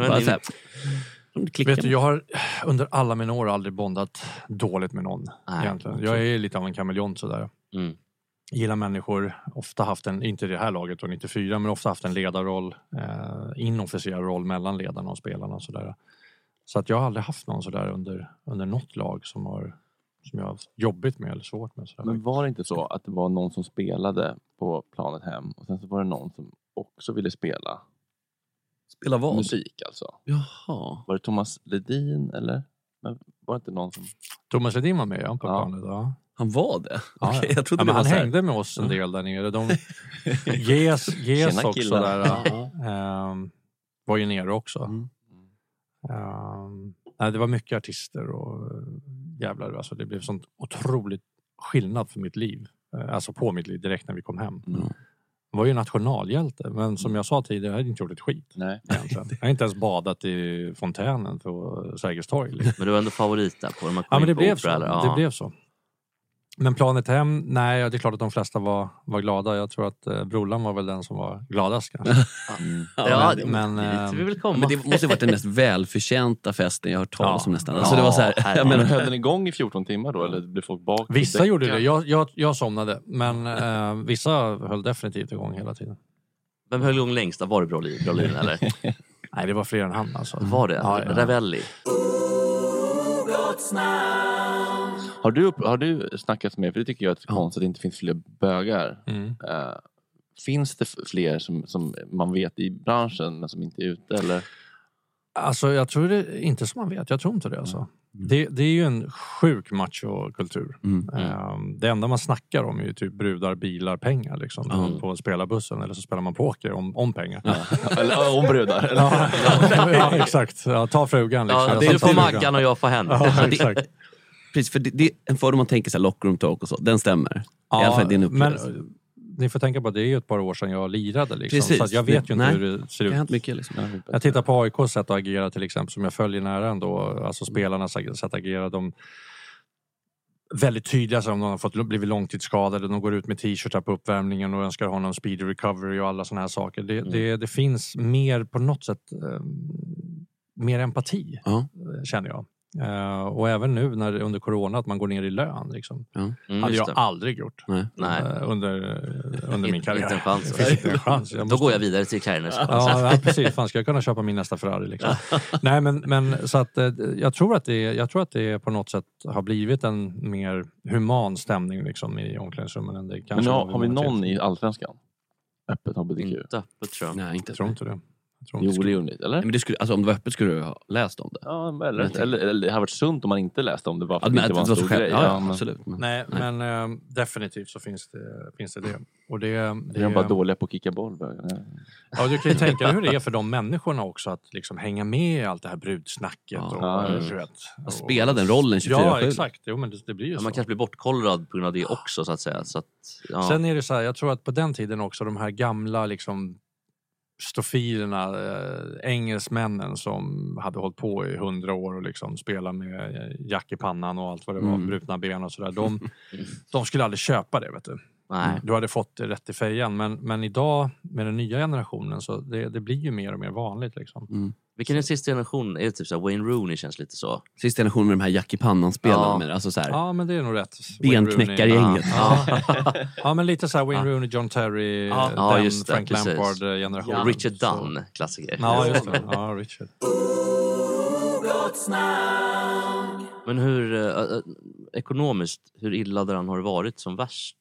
Vet du, jag har under alla mina år aldrig bondat dåligt med någon. Nej, egentligen. Jag är lite av en kameleont sådär. Mm. Gillar människor, ofta haft en, inte det här laget då, nittiofyra, men ofta haft en ledarroll, eh, inofficiell roll mellan ledarna och spelarna och sådär. Så att jag har aldrig haft någon sådär under, under något lag som har... som jag har haft jobbigt med eller svårt med. Sådär. Men var det inte så att det var någon som spelade på planet hem och sen så var det någon som också ville spela? Spela vad? Musik alltså. Jaha. Var det Thomas Ledin eller? Men var det inte någon som... Thomas Ledin var med ja, på ja. planet, ja. Han var det? Ja, okay, jag trodde ja, det var han så här... hängde med oss en del där nere. De... Ges, ges också där. um, var ju nere också. Mm. Um, nej, det var mycket artister och jävlar, alltså det blev sånt otroligt skillnad för mitt liv. Alltså på mitt liv direkt när vi kom hem. Mm. Jag var ju nationalhjälte, men som jag sa tidigare, jag hade inte gjort ett skit. Nej. Egentligen. Jag har inte ens badat i fontänen på Sergels torg. Liksom. Men du var ändå favorit där på de ja, men det blev så. Ja. Det blev så. Men planet hem, nej, det är klart att de flesta var, var glada. Jag tror att eh, Brolan var väl den som var gladast kanske. Mm. Ja, men, men, det, vi vill komma. men det måste ha varit den mest välförtjänta festen jag har hört talas ja. om nästan. Alltså, det var så här, jag menar, höll den igång i fjorton timmar då? Eller blev folk bak? Vissa gjorde det. Jag, jag, jag somnade. Men eh, vissa höll definitivt igång hela tiden. Vem höll igång längst? Var det Brolin, Brolin eller? Nej, det var fler än han alltså. Var det? Ja, ja. Ravelli. Har du, har du snackat med, för det tycker jag är ett konstigt att det inte finns fler bögar. Mm. Uh, finns det fler som, som man vet i branschen men som inte är ute? Eller? Alltså jag tror det inte som man vet. Jag tror inte det alltså. Mm. Det, det är ju en sjuk machokultur. Mm. Um, det enda man snackar om är ju typ brudar, bilar, pengar liksom. Mm. På spelarbussen eller så spelar man poker om, om pengar. Ja. Eller om brudar. Eller? Ja, ja, ja, exakt. Ja, ta frugan liksom. Ja, du får Maggan och jag får henne. Ja, exakt. Precis, för det, det är en fördom man tänker så här, lockroom talk och så. Den stämmer. Ja, i alla fall din upplevelse. Men ni får tänka på att det är ju ett par år sedan jag lirade liksom. Precis. Så att jag vet ju inte Nej. hur det ser ut. Det har hänt mycket liksom. Jag tittar på A I K:s sätt att agera till exempel, som jag följer nära ändå. Alltså spelarnas sätt att agera. De väldigt tydliga, så om de har fått blivit långtidsskadade. De går ut med t-shirtar på uppvärmningen och önskar honom speedy recovery och alla såna här saker. Det, mm. det, det finns mer på något sätt, eh, mer empati, ja. känner jag. Uh, och även nu när under corona att man går ner i lön liksom. Mm. Mm, hade jag det. aldrig gjort. Nej. Uh, under, under min karriär. Inte en chans. Inte en chans. Måste... Då går jag vidare till karriären. Ja, ja, precis. Fan, ska jag kunna köpa min nästa Ferrari liksom. Nej, men, men så att uh, jag tror att det jag tror att det på något sätt har blivit en mer human stämning liksom i omklädningsrummen än det kanske. Men ja, har vi någon i Allsvenskan? Öppet H B T Q? Inte öppet tror jag. Nej, inte jag tror inte det. Jo, det är underligt, eller? Men det skulle, alltså, om det var öppet skulle du ha läst om det. Ja, eller, eller, eller, eller det hade varit sunt om man inte läste om det bara för att ja, det inte var en stor själv, grej. Ja, ja, men, absolut. Men, nej, nej, men äh, definitivt så finns det, finns det det. Och det, det, det är bara dåliga på att kicka boll. Ja, du kan ju tänka dig hur det är för de människorna också att liksom hänga med i allt det här brudsnacket. Ja, och, ja, du vet, och spela den rollen tjugofyra sju. Ja, exakt. Jo, men det, det blir ju ja, så. man kanske blir bortkollrad på grund av det också så att säga. Så att, ja. Sen är det så här, jag tror att på den tiden också de här gamla liksom stofilerna, äh, engelsmännen som hade hållit på i hundra år och liksom spela med jack i pannan och allt vad det var, Mm. brutna ben och sådär. De, de skulle aldrig köpa det, vet du. Nej. Du hade fått det rätt i fejan. Men, men idag med den nya generationen så det, det blir ju mer och mer vanligt liksom. Mm. Vilken är den sista generationen? Är det typ så här, Wayne Rooney känns lite så? Sista generationen med de här jack i pannan-spelarna. Ja. Med, alltså så här, Ja, men det är nog rätt. benknäckargänget. Ja. Ja. Ja, men lite så här Wayne Rooney, John Terry, Ja, den ja, just det, Frank precis. Lampard-generationen. Ja, Richard Dunn, klassiker. Ja, just det. Ja, Richard. Men hur, äh, ekonomiskt, hur illa där han har varit som värst?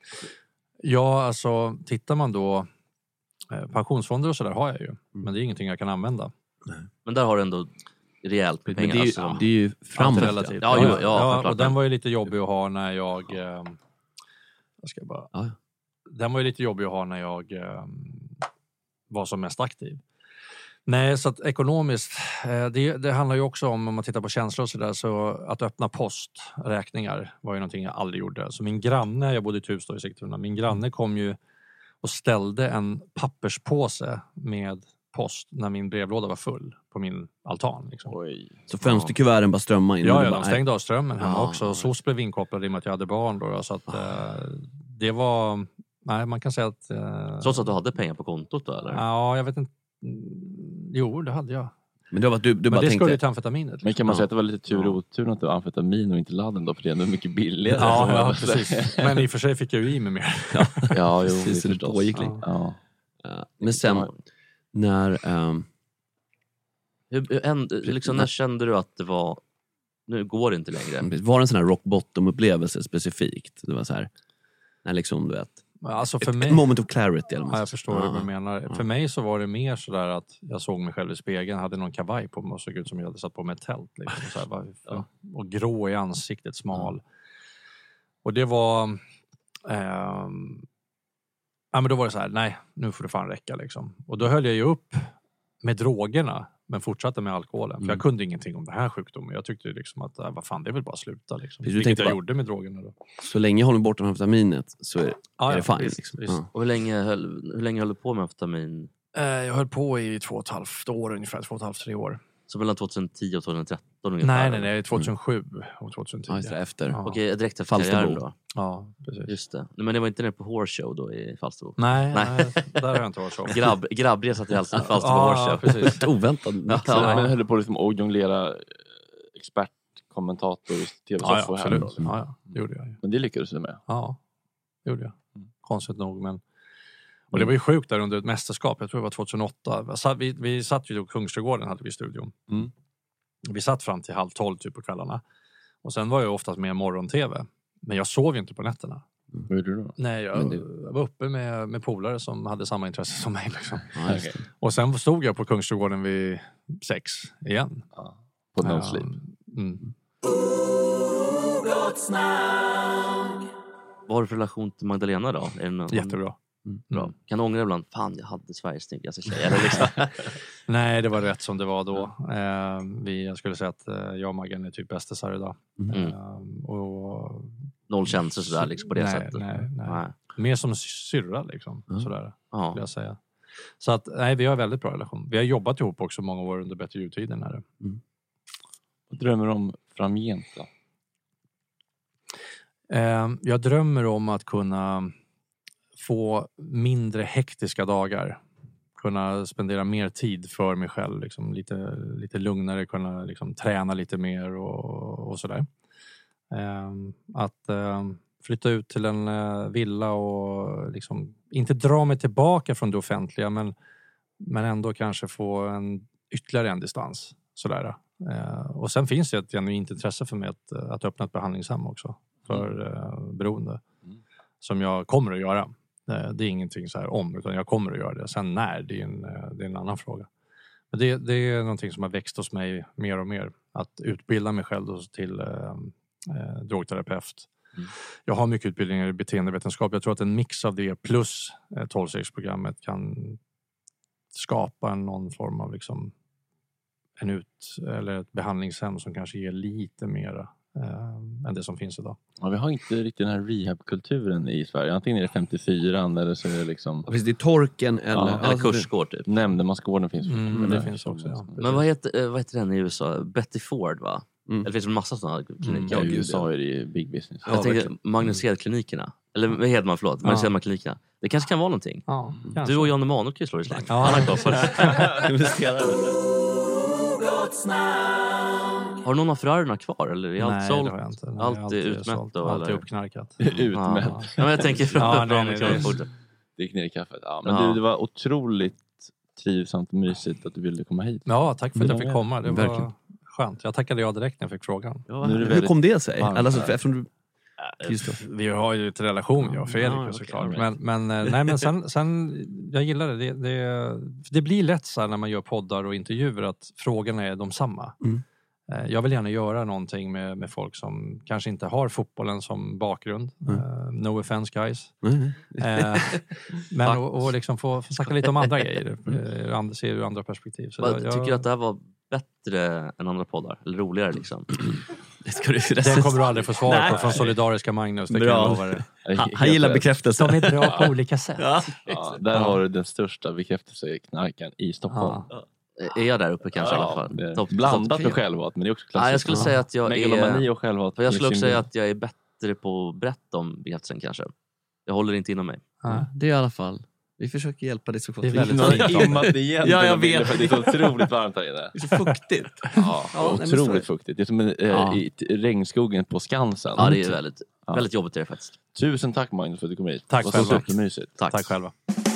Ja, alltså tittar man då eh, pensionsfonder och sådär har jag ju. Men det är ingenting jag kan använda. Men där har du ändå rejält med pengar. Men det är ju, alltså. det är ju framåt. Relativt. Ja, Ja, jo, ja, ja, ja, och den var ju lite jobbig att ha när jag... Eh, jag ska bara... Ja. Den var ju lite jobbig att ha när jag eh, var som mest aktiv. Nej, så att ekonomiskt, eh, det, det handlar ju också om, om man tittar på känslor och sådär, så att öppna posträkningar var ju någonting jag aldrig gjorde. Så min granne, jag bodde i ett hus då i Sigtuna, min granne kom ju och ställde en papperspåse med post när min brevlåda var full på min altan. Liksom. Oj. Så fönsterkuverten bara strömmar in. Ja, och ja bara, de stängde av strömmen hemma Ja. också. S O S blev inkopplad i och med att jag hade barn då. Så att eh, det var, nej man kan säga att... Eh, Trots att du hade pengar på kontot då eller? Ja, jag vet inte. Jo, det hade jag. Men det var att du, du Men bara det tänkte... skulle ju till amfetaminet. Liksom. Men kan man Ja. säga att det var lite tur och otur att det var amfetamin och inte ladden då? För det är ändå mycket billigare. Ja, ja, precis. Men i och för sig fick jag ju i mig mer. Ja, jo, Precis, det det förstås. pågick lite. Ja. Ja. Men sen, när... ehm, Hur, hur, en, liksom, när kände du att det var... Nu går det inte längre. var det en sån här rock bottom-upplevelse specifikt? Det var så här... När liksom, du vet... Alltså för ett, mig... ett moment of clarity. Eller Ja, jag förstår ja. vad du menar. Ja. För mig så var det mer sådär att jag såg mig själv i spegeln, hade någon kavaj på mig och såg ut som jag hade satt på mig ett tält. Liksom, så här, bara, Ja. Och grå i ansiktet, smal. Och det var... Ehm, ja, men då var det så här, nej, nu får det fan räcka liksom. Och då höll jag ju upp med drogerna, men fortsatte med alkoholen. Mm. För jag kunde ingenting om den här sjukdomen. Jag tyckte liksom att, äh, vad fan, det är väl bara att sluta liksom. Precis, du Vilket tänkte jag bara- gjorde med drogerna då. Så länge jag håller bort amfetaminet så är, Ja, är det ja, fine. visst, Liksom. visst. Ja. Och hur länge höll, hur länge höll du på med amfetamin? Eh, jag höll på i två och ett halvt år ungefär, två och ett halvt, tre år. Så mellan tjugohundratio och tjugohundratretton ungefär? Nej, nej, nej, tjugohusju och tjugohundratio. Ja, just det, efter. Ja. Okej, direkt efter Falsterbo. karriären då? Ja, precis. Just det. Nej, men det var inte nere på Horse Show då i Falsterbo? Nej, Nej. nej, där har jag inte varit så. Grabb, grabbresa till Falsterbo Ja, Horse ja, Show. precis. Oväntat. Ja, Så, ja. Men höll du på liksom att jonglera expertkommentator i Ja, tv-soffor ja, här absolut. då? Ja, ja, det gjorde jag ju. Men det lyckades du med? Ja, det gjorde jag. Mm. Konstigt nog, men... Och det var ju sjukt där under ett mästerskap, jag tror det var tjugohundraåtta. Så Vi, vi satt ju i Kungsträdgården, hade vi i studion. Mm. Vi satt fram till halv tolv typ på kvällarna. Och sen var jag oftast med morgon-tv. Men jag sov ju inte på nätterna. Vad gjorde du då? Nej, jag, Men det- jag var uppe med, med polare som hade samma intresse som mig. Liksom. Ja, just det. Och sen stod jag på Kungsträdgården vid sex igen. Ja. På no sleep? Mm. Vad har du för relation till Magdalena då? Är det någon... Jättebra. Bra. Kan du ångra ibland? Fan, jag hade Sveriges snyggaste tjej. Eller liksom. Nej, det var rätt som det var då. Eh, vi, jag skulle säga att eh, jag och Maggan är typ bästisar idag. Mm. Eh, och, Noll känslor sådär liksom, på det nej, sättet? Nej, nej. Nej. Mer som syrra liksom. Mm. Sådär, Ja. skulle jag säga. Så att, nej, vi har en väldigt bra relation. Vi har jobbat ihop också många år under bättre ljudtiden. Här. Vad drömmer du om framgent då? Eh, jag drömmer om att kunna få mindre hektiska dagar. kunna spendera mer tid för mig själv. Liksom, lite, lite lugnare, kunna liksom, träna lite mer och, och sådär. Eh, att eh, flytta ut till en eh, villa och liksom, inte dra mig tillbaka från det offentliga, men, men ändå kanske få en, ytterligare en distans. Sådär. Eh, och sen finns det ett genuint intresse för mig att, att öppna ett behandlingshem också för eh, beroende. Mm. Som jag kommer att göra. Eh, det är ingenting så här om, utan jag kommer att göra det. Sen när, det är en, det är en annan fråga. Men det, det är någonting som har växt hos mig mer och mer. Att utbilda mig själv till eh, eh, drogterapeut. Mm. Jag har mycket utbildningar i beteendevetenskap. Jag tror att en mix av det plus eh, tolvstegsprogrammet kan skapa någon form av liksom en ut eller ett behandlingshem som kanske ger lite mera eh, än det som finns idag. Ja, vi har inte riktigt den här rehabkulturen i Sverige. Antingen är det femtiofyra eller så är det liksom... Ja, det är Torken eller, ja, eller kursgård typ. Nämndemansgården finns. Mm, men det finns också, ja. Men vad heter, vad heter den i U S A? Betty Ford, va? Mm. Eller finns det en massa sådana kliniker? Mm, ja, i U S A är det ju big business. Jag ja, tänkte Magnus Hed-klinikerna. Eller vad heter man, förlåt? Magnus Hedman-klinikerna. Det kanske kan vara någonting. Ja, du och Jan Emanuel kan ju slå i slag. Ja. Han har kvar. Investerar. Har du någon av förarerna kvar? Eller är allt nej, sålt? Det har jag inte. Nej, allt är utmätt? Då, allt är uppknarkat. Utmätt. Ja, men jag tänker från ja, nej, nej, nej, nej. Det gick ner i kaffet. Ja, men ja. Du, det var otroligt trivsamt och mysigt att du ville komma hit. Ja, tack för att jag fick komma. Det var verkligen skönt. Jag tackade jag direkt när jag fick frågan. Ja, hur väldigt... kom det sig? Alltså, eftersom du... Vi har ju ett relation, jag och Fredrik, ja, såklart. Okay, right. Men, men, nej, men sen, sen, jag gillar det. Det, det. det blir lätt så här när man gör poddar och intervjuer att frågorna är de samma. Mm. Jag vill gärna göra någonting med, med folk som kanske inte har fotbollen som bakgrund. Mm. Uh, no offense guys. Mm. uh, men och, och liksom få, få snacka lite om andra grejer. Uh, se ur andra perspektiv. Så jag, tycker du att det här var bättre än andra poddar? Eller roligare liksom? Det, ska du det kommer du aldrig få svar på från Solidariska Magnus. Det bra. Kan det. Han, han gillar bekräftelse. De är bra på olika sätt. Ja. Ja, där ja. Har du den största bekräftelseknarken i Stockholm. Ja. Är jag där uppe kanske ja, i alla fall? Top, blandat med självhat, men det är också klassiskt. Ja, jag skulle ja. säga att jag Megalomani är... och självhat. Jag skulle också säga att jag är bättre på att berätta om bekräftelsen kanske. Jag håller inte inom mig. Ja, det är i alla fall. Vi försöker hjälpa dig så gott. Det är väldigt immat igen. Ja, jag vet. Det är så otroligt varmt här inne. Det är så fuktigt. Ja, ja otroligt fuktigt. Det är som en, ja. äh, i regnskogen på Skansen. Ja, det är väldigt, ja. väldigt jobbigt det faktiskt. Tusen tack Magnus för att du kom hit. Tack själva. Tack. Tack själva.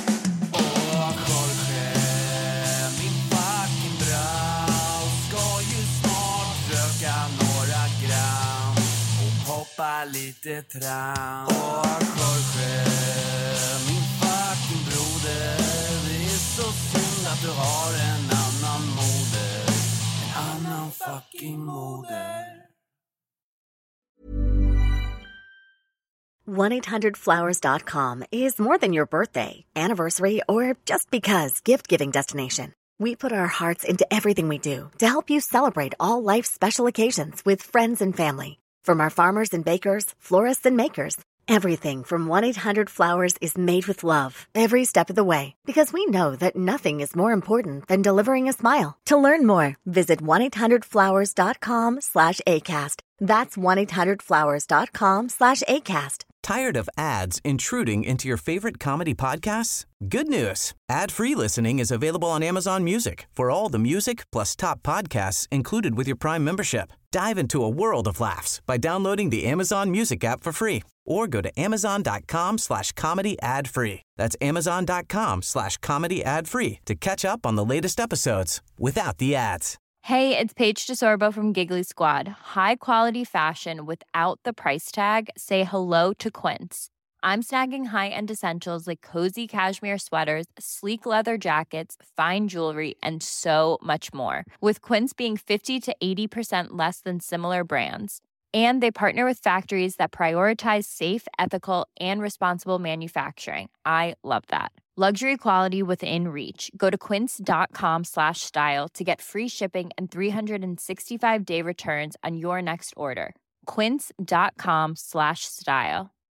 Lite tram. Åh, Jorge, min fucking broder. Det är så synd att du har en annan moder. En annan fucking moder. one eight hundred flowers dot com is more than your birthday, anniversary, or just because gift-giving destination. We put our hearts into everything we do to help you celebrate all life's special occasions with friends and family. From our farmers and bakers, florists and makers, everything from one eight hundred flowers is made with love every step of the way. Because we know that nothing is more important than delivering a smile. To learn more, visit one eight hundred flowers dot com slash ACAST. That's one eight hundred flowers dot com slash ACAST. Tired of ads intruding into your favorite comedy podcasts? Good news. Ad-free listening is available on Amazon Music for all the music plus top podcasts included with your Prime membership. Dive into a world of laughs by downloading the Amazon Music app for free or go to amazon.com slash comedy ad free. That's amazon.com slash comedy ad free to catch up on the latest episodes without the ads. Hey, it's Paige DeSorbo from Giggly Squad. High quality fashion without the price tag. Say hello to Quince. I'm snagging high-end essentials like cozy cashmere sweaters, sleek leather jackets, fine jewelry, and so much more. With Quince being fifty to eighty percent less than similar brands. And they partner with factories that prioritize safe, ethical, and responsible manufacturing. I love that. Luxury quality within reach. Go to quince.com slash style to get free shipping and three sixty-five day returns on your next order. Quince.com slash style.